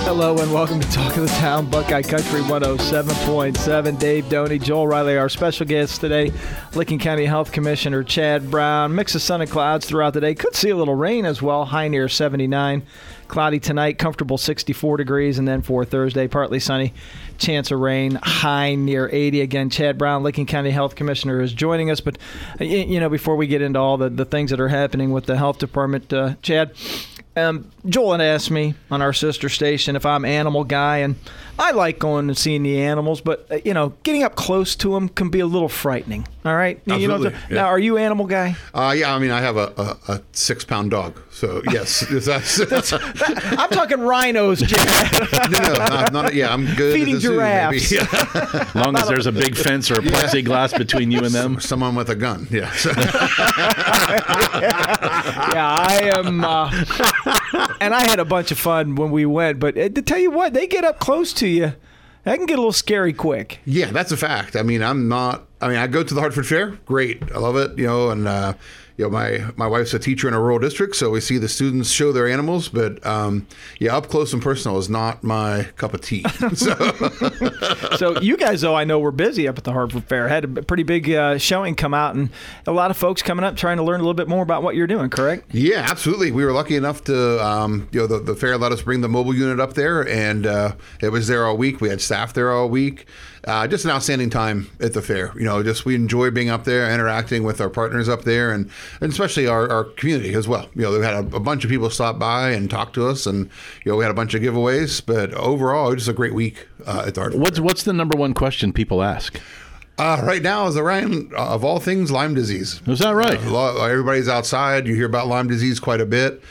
Hello and welcome to Talk of the Town, Buckeye Country 107.7. Dave Doney, Joel Riley, our special guest today, Licking County Health Commissioner Chad Brown. Mix of sun and clouds throughout the day. Could see a little rain as well, high near 79. Cloudy tonight, comfortable 64 degrees, and then for Thursday, partly sunny, chance of rain, high near 80. Again, Chad Brown, Licking County Health Commissioner, is joining us. But, before we get into all the things that are happening with the health department, Chad, Joel had asked me on our sister station if I'm an animal guy, and I like going and seeing the animals, but, getting up close to them can be a little frightening, all right? Absolutely, Now, are you an animal guy? Yeah, I mean, I have a 6-pound dog, so yes. I'm talking rhinos, Chad. No, I'm good. Feeding giraffes. As long as there's a big fence or a plexiglass between you and them. Someone with a gun, yeah. Yeah, I am, and I had a bunch of fun when we went, but to tell you what, they get up close to you. That can get a little scary quick. Yeah, that's a fact. I mean, I go to the Hartford Fair. Great. I love it, and my wife's a teacher in a rural district, so we see the students show their animals, but up close and personal is not my cup of tea. So you guys, though, I know were busy up at the Hartford Fair. Had a pretty big showing come out, and a lot of folks coming up trying to learn a little bit more about what you're doing, correct? Yeah, absolutely. We were lucky enough to, the fair let us bring the mobile unit up there, and it was there all week. We had staff there all week. Just an outstanding time at the fair. We enjoy being up there, interacting with our partners up there, and especially our community as well. We had a bunch of people stop by and talk to us, and we had a bunch of giveaways. But overall, it was just a great week at the Hartford Fair. What's the number one question people ask? Right now is around, of all things, Lyme disease. Is that right? Everybody's outside. You hear about Lyme disease quite a bit.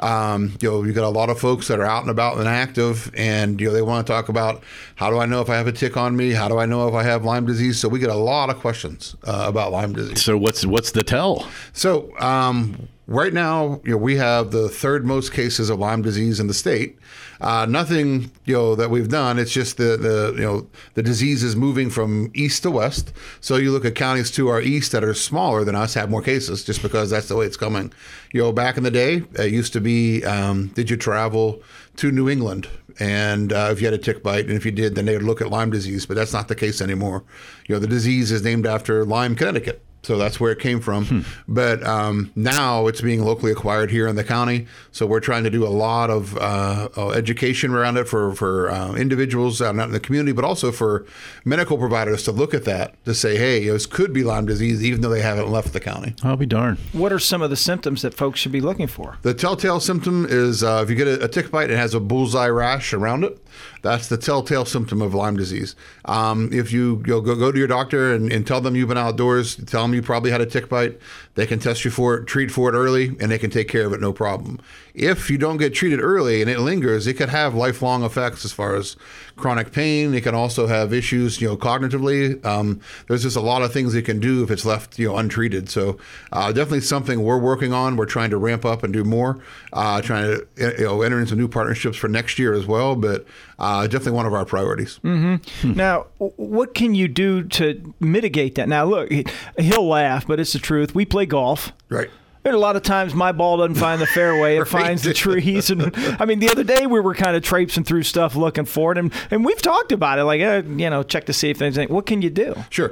You got a lot of folks that are out and about and active, and they want to talk about, how do I know if I have a tick on me? How do I know if I have Lyme disease? So we get a lot of questions about Lyme disease. So what's the tell? So right now, we have the third most cases of Lyme disease in the state. Nothing that we've done. It's just the disease is moving from east to west. So you look at counties to our east that are smaller than us have more cases, just because that's the way it's coming. Back in the day, it used to be, did you travel to New England? And if you had a tick bite, and if you did, then they would look at Lyme disease. But that's not the case anymore. The disease is named after Lyme, Connecticut. So that's where it came from. But now it's being locally acquired here in the county. So we're trying to do a lot of education around it for individuals out in the community, but also for medical providers to look at that, to say, hey, this could be Lyme disease, even though they haven't left the county. I'll be darned. What are some of the symptoms that folks should be looking for? The telltale symptom is if you get a tick bite, it has a bullseye rash around it. That's the telltale symptom of Lyme disease. If you go to your doctor and tell them you've been outdoors, tell them you probably had a tick bite, they can test you for it, treat for it early, and they can take care of it, no problem. If you don't get treated early and it lingers, it could have lifelong effects as far as chronic pain. It can also have issues, cognitively. There's just a lot of things it can do if it's left, untreated. So definitely something we're working on. We're trying to ramp up and do more, trying to enter into new partnerships for next year as well. But definitely one of our priorities. Mm-hmm. Now, what can you do to mitigate that? Now, look, he'll laugh, but it's the truth. We play golf. Right. And a lot of times my ball doesn't find the fairway. It finds the trees. And I mean, the other day we were kind of traipsing through stuff looking for it. And we've talked about it, like, check to see if there's anything. What can you do? Sure.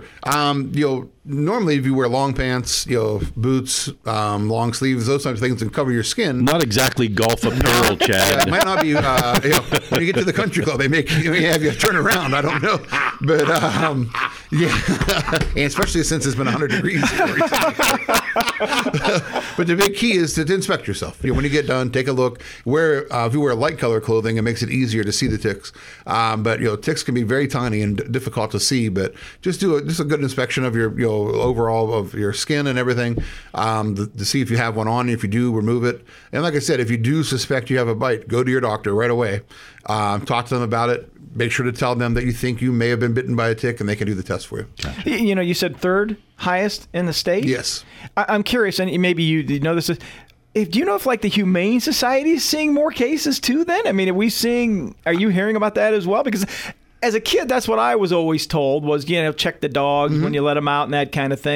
Normally if you wear long pants, boots, long sleeves, those types of things, and cover your skin. Not exactly golf apparel, Chad. It might not be, when you get to the country club, they may have you turn around. I don't know. But, and especially since it's been 100 degrees. But the big key is to inspect yourself. When you get done, take a look. If you wear light color clothing, it makes it easier to see the ticks. But ticks can be very tiny and difficult to see. But just do a good inspection of your overall of your skin and everything to see if you have one on. If you do, remove it. And like I said, if you do suspect you have a bite, go to your doctor right away. Talk to them about it. Make sure to tell them that you think you may have been bitten by a tick, and they can do the test for you. Gotcha. You said third highest in the state? Yes. I'm curious, and maybe you know this. Do you know if the Humane Society is seeing more cases too then? I mean, are you hearing about that as well? Because as a kid, that's what I was always told was, check the dogs when you let them out and that kind of thing.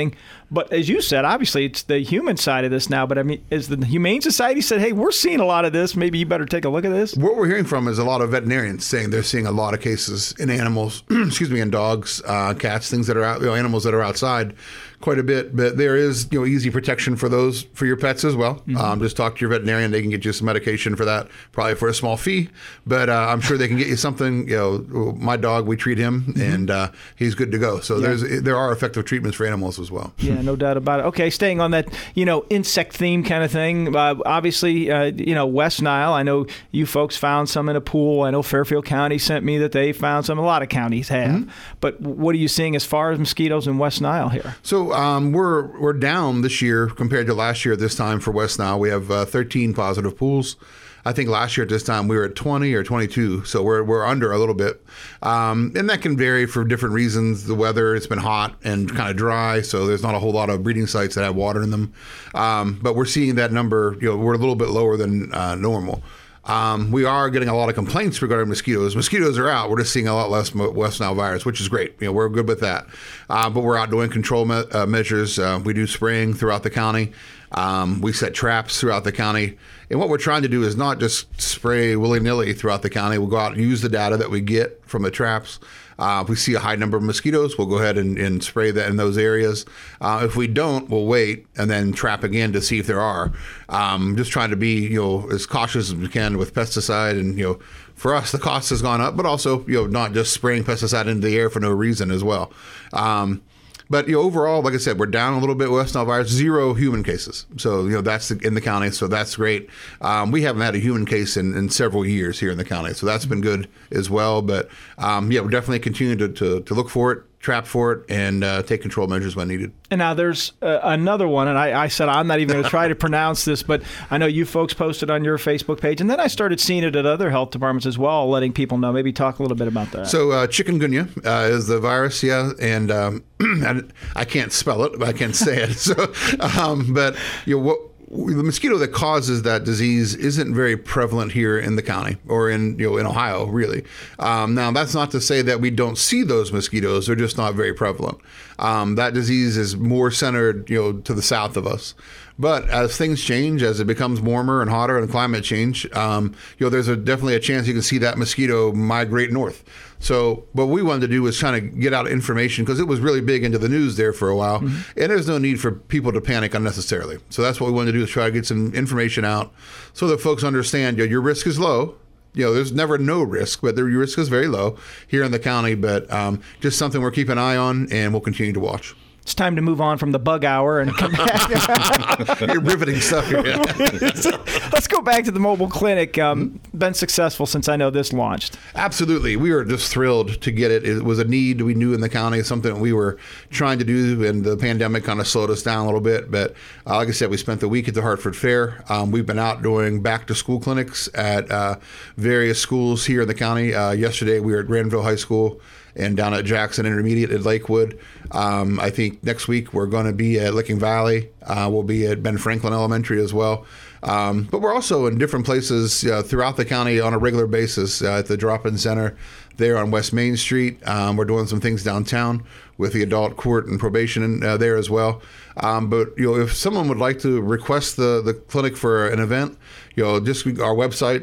But as you said, obviously it's the human side of this now. But I mean, is the Humane Society said, hey, we're seeing a lot of this. Maybe you better take a look at this? What we're hearing from is a lot of veterinarians saying they're seeing a lot of cases in animals, in dogs, cats, things that are out, animals that are outside quite a bit. But there is, easy protection for those, for your pets as well. Just talk to your veterinarian. They can get you some medication for that, probably for a small fee. But I'm sure they can get you something. My dog, we treat him, and he's good to go. So there are effective treatments for animals as well. Yeah, no doubt about it. Okay, staying on that, insect theme kind of thing. Obviously, West Nile. I know you folks found some in a pool. I know Fairfield County sent me that they found some. A lot of counties have. But what are you seeing as far as mosquitoes in West Nile here? So we're down this year compared to last year at this time for West Nile. We have 13 positive pools. I think last year at this time we were at 20 or 22, so we're under a little bit, and that can vary for different reasons. The weather, it's been hot and kind of dry, so there's not a whole lot of breeding sites that have water in them. But we're seeing that number. We're a little bit lower than normal. We are getting a lot of complaints regarding mosquitoes. Mosquitoes are out. We're just seeing a lot less West Nile virus, which is great. We're good with that. But we're out doing control measures. We do spraying throughout the county. We set traps throughout the county. And what we're trying to do is not just spray willy-nilly throughout the county. We'll go out and use the data that we get from the traps. If we see a high number of mosquitoes, we'll go ahead and spray that in those areas. If we don't, we'll wait and then trap again to see if there are. Just trying to be, as cautious as we can with pesticide. And, for us, the cost has gone up, but also, not just spraying pesticide into the air for no reason as well. But overall, like I said, we're down a little bit with West Nile virus, 0 human cases. So that's in the county, so that's great. We haven't had a human case in several years here in the county, so that's been good as well. But we're definitely continuing to look for it, trap for it, and take control measures when needed. And now there's another one, and I said I'm not even going to try to pronounce this, but I know you folks posted on your Facebook page, and then I started seeing it at other health departments as well, letting people know. Maybe talk a little bit about that. So chikungunya is the virus, and I can't spell it, but I can say it. So, but the mosquito that causes that disease isn't very prevalent here in the county or in Ohio, really. Now, that's not to say that we don't see those mosquitoes; they're just not very prevalent. That disease is more centered, to the south of us. But as things change, as it becomes warmer and hotter and climate change, there's definitely a chance you can see that mosquito migrate north. So what we wanted to do was trying to get out information because it was really big into the news there for a while. And there's no need for people to panic unnecessarily. So that's what we wanted to do, is try to get some information out so that folks understand, your risk is low. There's never no risk, but your risk is very low here in the county. But just something we're keeping an eye on, and we'll continue to watch. It's time to move on from the bug hour and come back. You're riveting stuff here. Let's go back to the mobile clinic. Been successful since I know this launched. Absolutely. We were just thrilled to get it. It was a need we knew in the county, something we were trying to do, and the pandemic kind of slowed us down a little bit. But like I said, we spent the week at the Hartford Fair. We've been out doing back-to-school clinics at various schools here in the county. Yesterday, we were at Granville High School and down at Jackson Intermediate at Lakewood. I think next week we're going to be at Licking Valley. We'll be at Ben Franklin Elementary as well. But we're also in different places throughout the county on a regular basis. At the Drop-In Center there on West Main Street. We're doing some things downtown with the adult court and probation there as well. But if someone would like to request the clinic for an event, just our website,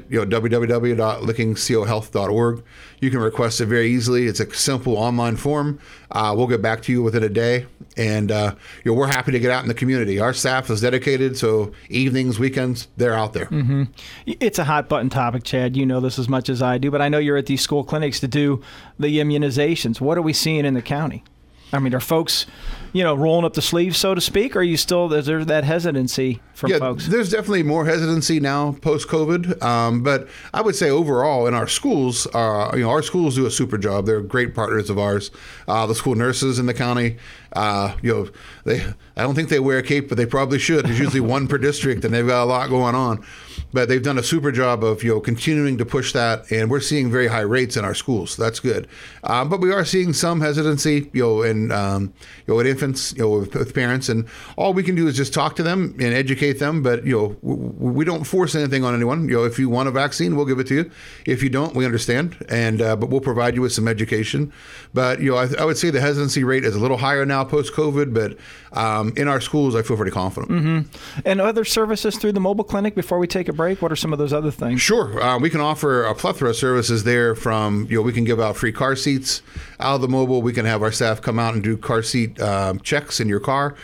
www.lickingcohealth.org. You can request it very easily. It's a simple online form. We'll get back to you within a day, and we're happy to get out in the community. Our staff is dedicated, so evenings, weekends, they're out there. It's a hot button topic, Chad. You know this as much as I do, but I know you're at these school clinics to do the immunizations. What are we seeing in the county? I mean, are folks, rolling up the sleeves, so to speak, or are you still, is there that hesitancy from folks? There's definitely more hesitancy now post-COVID. But I would say overall in our schools, our schools do a super job. They're great partners of ours. The school nurses in the county, I don't think they wear a cape, but they probably should. There's usually one per district, and they've got a lot going on. But they've done a super job of continuing to push that, and we're seeing very high rates in our schools. So that's good. But we are seeing some hesitancy, in infant infants, with parents, and all we can do is just talk to them and educate them. But we don't force anything on anyone. If you want a vaccine, we'll give it to you. If you don't, we understand, and but we'll provide you with some education. But I would say the hesitancy rate is a little higher now post-COVID, but in our schools, I feel pretty confident. Mm-hmm. And other services through the mobile clinic before we take a break? What are some of those other things? Sure. We can offer a plethora of services there from, we can give out free car seats out of the mobile. We can have our staff come out and do car seat checks in your car.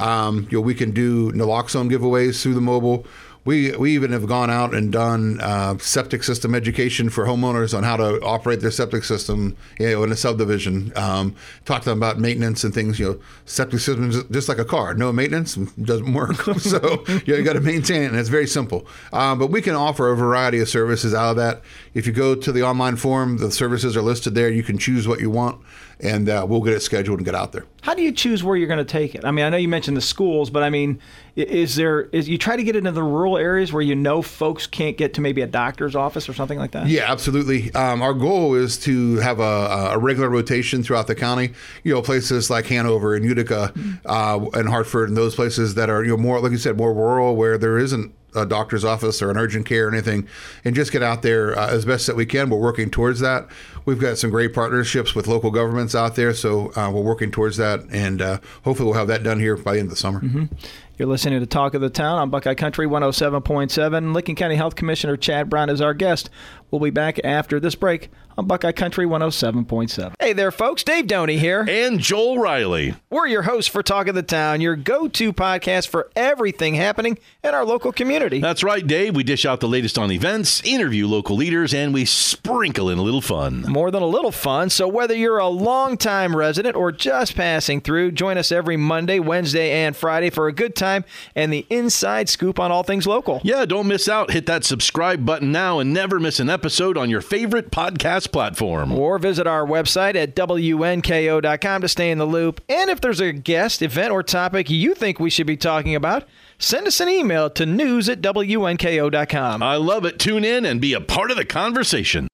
We can do naloxone giveaways through the mobile. We even have gone out and done septic system education for homeowners on how to operate their septic system, in a subdivision. Talk to them about maintenance and things. Septic system is just like a car. No maintenance, doesn't work. So you got to maintain it, and it's very simple. But we can offer a variety of services out of that. If you go to the online form, the services are listed there. You can choose what you want, and we'll get it scheduled and get out there. How do you choose where you're going to take it? I mean, I know you mentioned the schools, but I mean, is you try to get into the rural areas where folks can't get to maybe a doctor's office or something like that? Yeah, absolutely. Our goal is to have a regular rotation throughout the county. Places like Hanover and Utica and Hartford and those places that are more, like you said, more rural, where there isn't a doctor's office or an urgent care or anything, and just get out there as best that we can. We're working towards that. We've got some great partnerships with local governments out there, so we're working towards that, and hopefully we'll have that done here by the end of the summer. Mm-hmm. You're listening to Talk of the Town on Buckeye Country 107.7. Licking County Health Commissioner Chad Brown is our guest. We'll be back after this break on Buckeye Country 107.7. Hey there, folks. Dave Doney here. And Joel Riley. We're your hosts for Talk of the Town, your go-to podcast for everything happening in our local community. That's right, Dave. We dish out the latest on events, interview local leaders, and we sprinkle in a little fun. More than a little fun. So whether you're a longtime resident or just passing through, join us every Monday, Wednesday, and Friday for a good time and the inside scoop on all things local. Yeah, don't miss out. Hit that subscribe button now and never miss an episode on your favorite podcast platform. Or visit our website at WNKO.com to stay in the loop. And if there's a guest, event, or topic you think we should be talking about, send us an email to news@WNKO.com. I love it. Tune in and be a part of the conversation.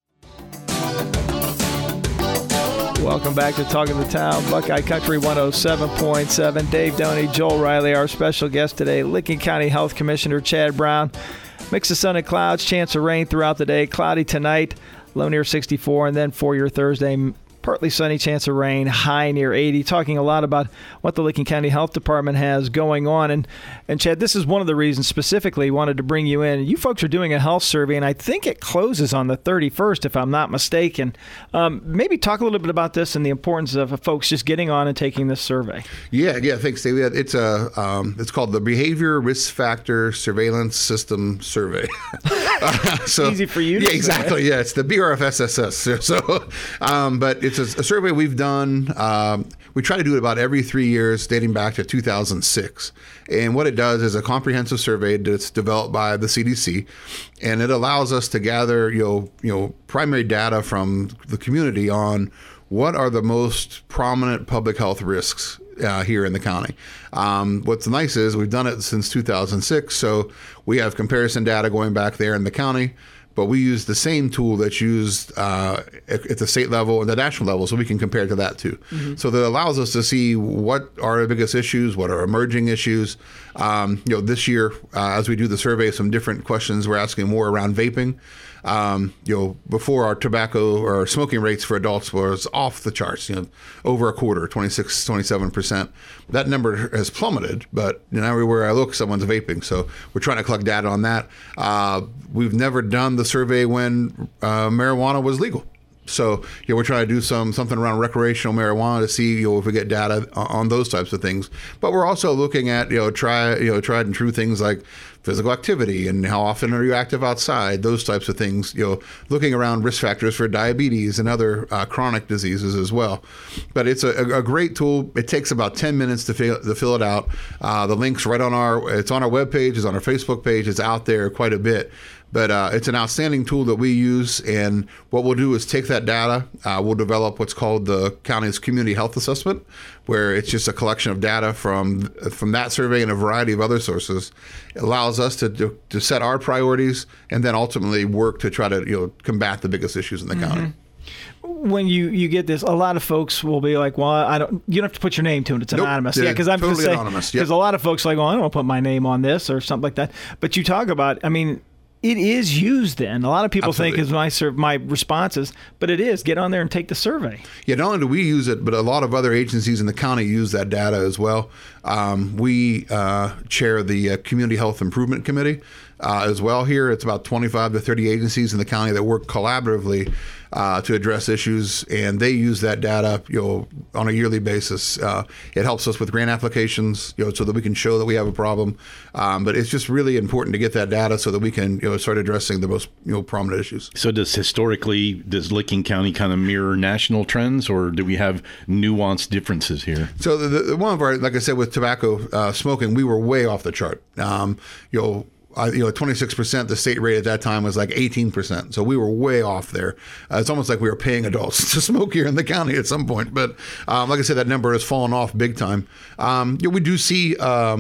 Welcome back to Talk of the Town, Buckeye Country 107.7. Dave Doney, Joel Riley, our special guest today, Licking County Health Commissioner Chad Brown. Mix of sun and clouds, chance of rain throughout the day. Cloudy tonight, low near 64, and then for your Thursday, partly sunny, chance of rain, high near 80. Talking a lot about what the Licking County Health Department has going on. And Chad, this is one of the reasons specifically wanted to bring you in. You folks are doing a health survey, and I think it closes on the 31st, if I'm not mistaken. Maybe talk a little bit about this and the importance of folks just getting on and taking this survey. Yeah, thanks, David. It's called the Behavior Risk Factor Surveillance System Survey. So easy for you to say. Exactly. Yeah, it's the BRFSSS. So, but it's a survey we've done. We try to do it about every 3 years, dating back to 2006. And what it does is a comprehensive survey that's developed by the CDC, and it allows us to gather, primary data from the community on what are the most prominent public health risks here in the county. What's nice is we've done it since 2006, so we have comparison data going back there in the county. But we use the same tool that's used at the state level and the national level, so we can compare to that too. Mm-hmm. So that allows us to see what are the biggest issues, what are emerging issues. This year, as we do the survey, some different questions we're asking more around vaping. Before our tobacco or smoking rates for adults was off the charts, over a quarter, 26, 27%. That number has plummeted, but everywhere I look, someone's vaping. So we're trying to collect data on that. We've never done the survey when marijuana was legal. So we're trying to do something around recreational marijuana to see if we get data on those types of things. But we're also looking at tried and true things like physical activity and how often are you active outside, those types of things. Looking around risk factors for diabetes and other chronic diseases as well. But it's a great tool. It takes about 10 minutes to fill it out. The link's right on it's on our webpage, it's on our Facebook page, it's out there quite a bit. But it's an outstanding tool that we use, and what we'll do is take that data. We'll develop what's called the county's community health assessment, where it's just a collection of data from that survey and a variety of other sources. It allows us to set our priorities and then ultimately work to try to combat the biggest issues in the county. When you get this, a lot of folks will be like, well, you don't have to put your name to it. It's Nope, anonymous. they're Yeah, because I'm totally just saying, anonymous, yep. because a lot of folks are like, well, I don't want to put my name on this or something like that. But you talk about, I mean, it is used then. A lot of people think is my responses, but it is. Get on there and take the survey. Yeah, not only do we use it, but a lot of other agencies in the county use that data as well. We chair the Community Health Improvement Committee as well here. It's about 25 to 30 agencies in the county that work collaboratively to address issues, and they use that data, on a yearly basis. It helps us with grant applications, so that we can show that we have a problem. But it's just really important to get that data so that we can, start addressing the most, prominent issues. So does Licking County kind of mirror national trends, or do we have nuanced differences here? So the one of our, like I said, with tobacco smoking, we were way off the chart. 26%, the state rate at that time was like 18%. So we were way off there. It's almost like we were paying adults to smoke here in the county at some point. But like I said, that number has fallen off big time. We do see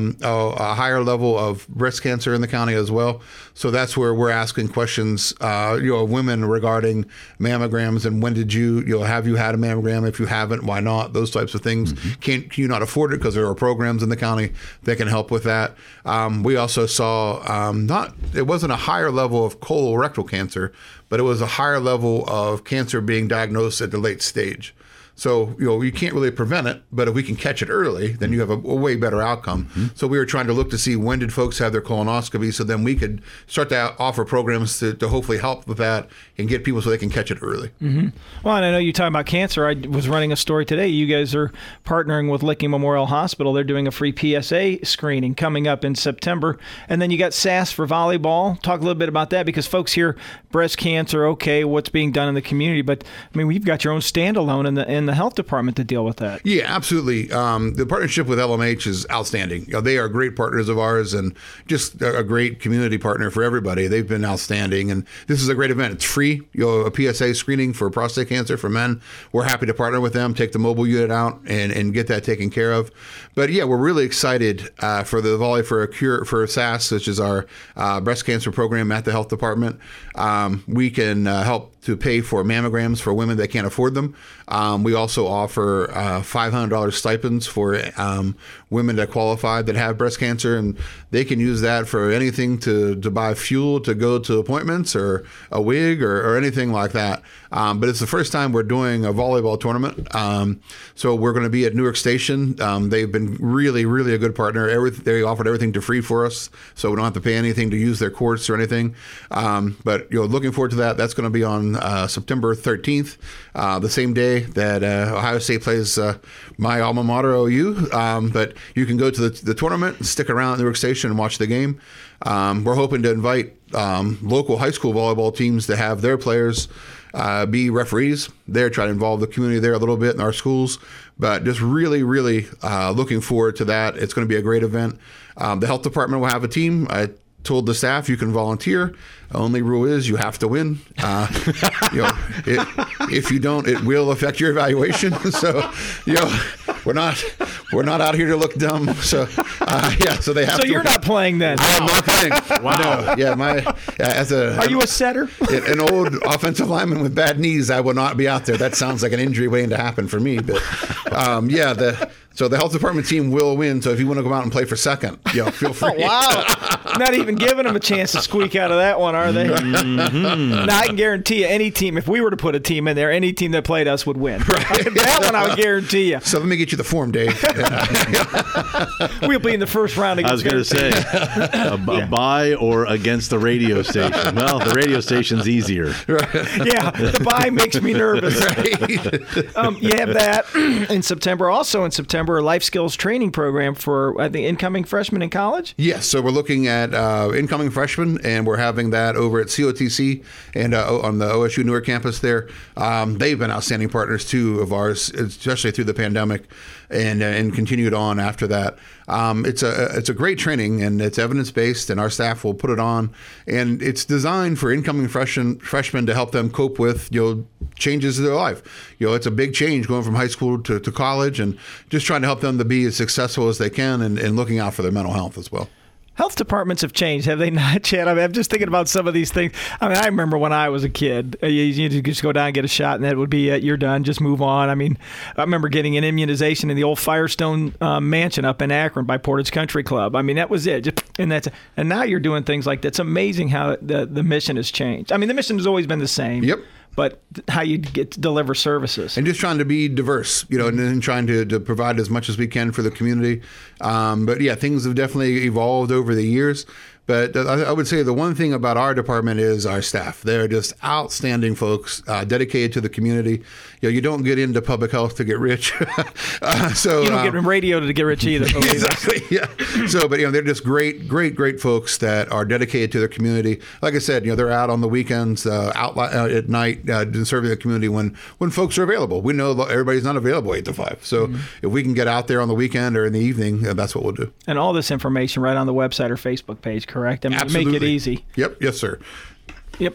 a higher level of breast cancer in the county as well. So that's where we're asking questions, of women regarding mammograms and when did have you had a mammogram? If you haven't, why not? Those types of things. Mm-hmm. Can you not afford it? Because there are programs in the county that can help with that. We also saw it wasn't a higher level of colorectal cancer, but it was a higher level of cancer being diagnosed at the late stage. So, you can't really prevent it, but if we can catch it early, then you have a way better outcome. Mm-hmm. So we were trying to look to see when did folks have their colonoscopy, so then we could start to offer programs to hopefully help with that and get people so they can catch it early. Mm-hmm. Well, and I know you talk about cancer. I was running a story today. You guys are partnering with Licking Memorial Hospital. They're doing a free PSA screening coming up in September. And then you got SAS for volleyball. Talk a little bit about that, because folks hear breast cancer, okay, what's being done in the community. But, I mean, we've got your own standalone in the health department to deal with that. Yeah, absolutely. The partnership with LMH is outstanding. They are great partners of ours and just a great community partner for everybody. They've been outstanding, and this is a great event. It's free. A PSA screening for prostate cancer for men. We're happy to partner with them, take the mobile unit out, and get that taken care of. But yeah, we're really excited for the Volley for a Cure for SAS, which is our breast cancer program at the health department. We can help to pay for mammograms for women that can't afford them. We also offer $500 stipends for women that qualify that have breast cancer, and they can use that for anything to buy fuel to go to appointments or a wig or anything like that. But it's the first time we're doing a volleyball tournament. So we're going to be at Newark Station. They've been really, really a good partner. They offered everything to free for us, so we don't have to pay anything to use their courts or anything. But looking forward to that. That's going to be on September 13th, the same day that Ohio State plays my alma mater, OU. But you can go to the tournament and stick around at Newark Station and watch the game. We're hoping to invite local high school volleyball teams to have their players be referees there, try to involve the community there a little bit in our schools. But just really, really looking forward to that. It's going to be a great event. The health department will have a team. I told the staff you can volunteer. Only rule is you have to win. If you don't, it will affect your evaluation. So, we're not out here to look dumb. So, so they have to. So you're not playing then? I'm not playing. Wow. No, yeah, Are you a setter? An old offensive lineman with bad knees, I will not be out there. That sounds like an injury waiting to happen for me. But so the health department team will win. So if you want to go out and play for second, feel free. Oh, wow. Not even giving them a chance to squeak out of that one, are they? Mm-hmm. Now, I can guarantee you, any team, if we were to put a team in there, any team that played us would win. Right. That one I would guarantee you. So let me get you the form, Dave. We'll be in the first round against I was going to say, a bye or against the radio station. Well, the radio station's easier. Right. Yeah, the bye makes me nervous. Right. You have that in September. Also in September, a life skills training program for, I think, incoming freshmen in college? Yes, so we're looking at incoming freshmen, and we're having that over at COTC and on the OSU Newark campus there. They've been outstanding partners, too, of ours, especially through the pandemic, and continued on after that. It's a great training, and it's evidence-based, and our staff will put it on. And it's designed for incoming freshmen to help them cope with changes in their life. It's a big change going from high school to college, and just trying to help them to be as successful as they can and looking out for their mental health as well. Health departments have changed, have they not, Chad? I mean, I'm just thinking about some of these things. I mean, I remember when I was a kid, you just go down and get a shot, and that would be it. You're done. Just move on. I mean, I remember getting an immunization in the old Firestone mansion up in Akron by Portage Country Club. I mean, that was it. And now you're doing things like that. It's amazing how the mission has changed. I mean, the mission has always been the same. Yep. But how you get to deliver services. And just trying to be diverse, and trying to provide as much as we can for the community. But yeah, things have definitely evolved over the years. But I would say the one thing about our department is our staff. They're just outstanding folks, dedicated to the community. You don't get into public health to get rich. So you don't get in radio to get rich either. Exactly. Yeah. So, but they're just great folks that are dedicated to their community. Like I said, they're out on the weekends, out at night, serving the community when folks are available. We know everybody's not available 8 to 5. So if we can get out there on the weekend or in the evening, that's what we'll do. And all this information right on the website or Facebook page, correct? I mean, Absolutely. Make it easy. Yep. Yes, sir. Yep.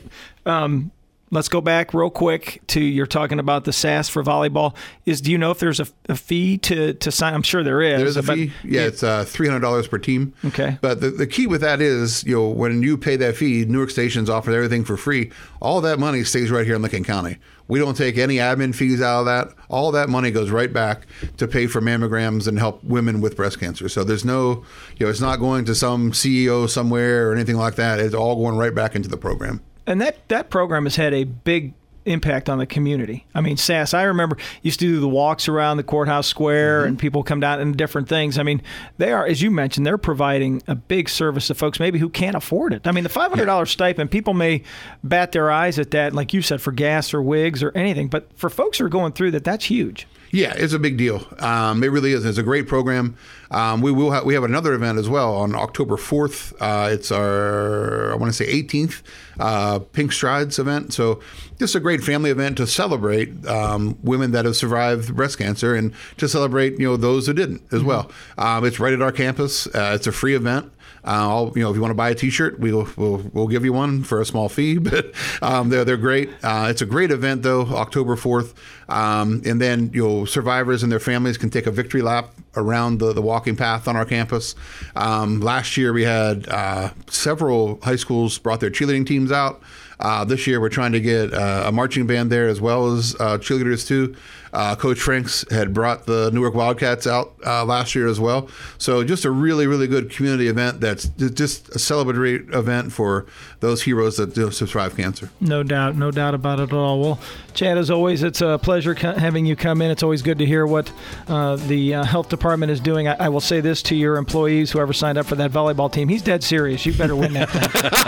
Let's go back real quick to you're talking about the SAS for volleyball. Do you know if there's a fee to sign? I'm sure there is. There's a fee. Yeah, it's $300 per team. Okay. But the key with that is, when you pay that fee, Newark Stations offers everything for free. All that money stays right here in Licking County. We don't take any admin fees out of that. All that money goes right back to pay for mammograms and help women with breast cancer. So there's no, it's not going to some CEO somewhere or anything like that. It's all going right back into the program. And that program has had a big impact on the community. I mean, SAS, I remember used to do the walks around the courthouse square and people come down and different things. I mean, they are, as you mentioned, they're providing a big service to folks maybe who can't afford it. I mean, the $500 stipend, people may bat their eyes at that, like you said, for gas or wigs or anything. But for folks who are going through that, that's huge. Yeah, it's a big deal. It really is. It's a great program. We have another event as well on October 4th. It's our, I want to say 18th Pink Strides event. So just a great family event to celebrate women that have survived breast cancer and to celebrate those who didn't as well. It's right at our campus. It's a free event. If you want to buy a T-shirt, we'll give you one for a small fee. But they're great. It's a great event though, October 4th, and then survivors and their families can take a victory lap around the walking path on our campus. Last year we had several high schools brought their cheerleading teams out. This year we're trying to get a marching band there as well as cheerleaders too. Coach Franks had brought the Newark Wildcats out last year as well. So just a really, really good community event that's just a celebratory event for those heroes that survive cancer. No doubt about it at all. Well, Chad, as always, it's a pleasure having you come in. It's always good to hear what the health department is doing. I will say this to your employees, whoever signed up for that volleyball team, he's dead serious. You better win that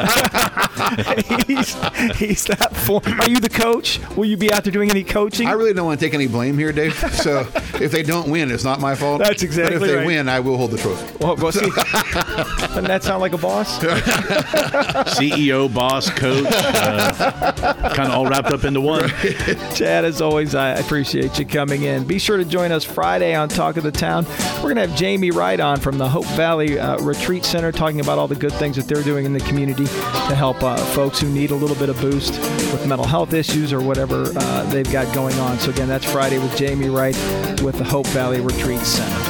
thing. he's not for. Are you the coach? Will you be out there doing any coaching? I really don't want to take any blame here, Dave. So if they don't win, it's not my fault. That's exactly right. But if they win, I will hold the trophy. Well, see, doesn't that sound like a boss? CEO, boss, coach, kind of all wrapped up into one. Chad, as always, I appreciate you coming in. Be sure to join us Friday on Talk of the Town. We're going to have Jamie Wright on from the Hope Valley Retreat Center talking about all the good things that they're doing in the community to help folks who need a little bit of boost with mental health issues or whatever they've got going on. So again, that's Friday with Jamie Wright with the Hope Valley Retreat Center.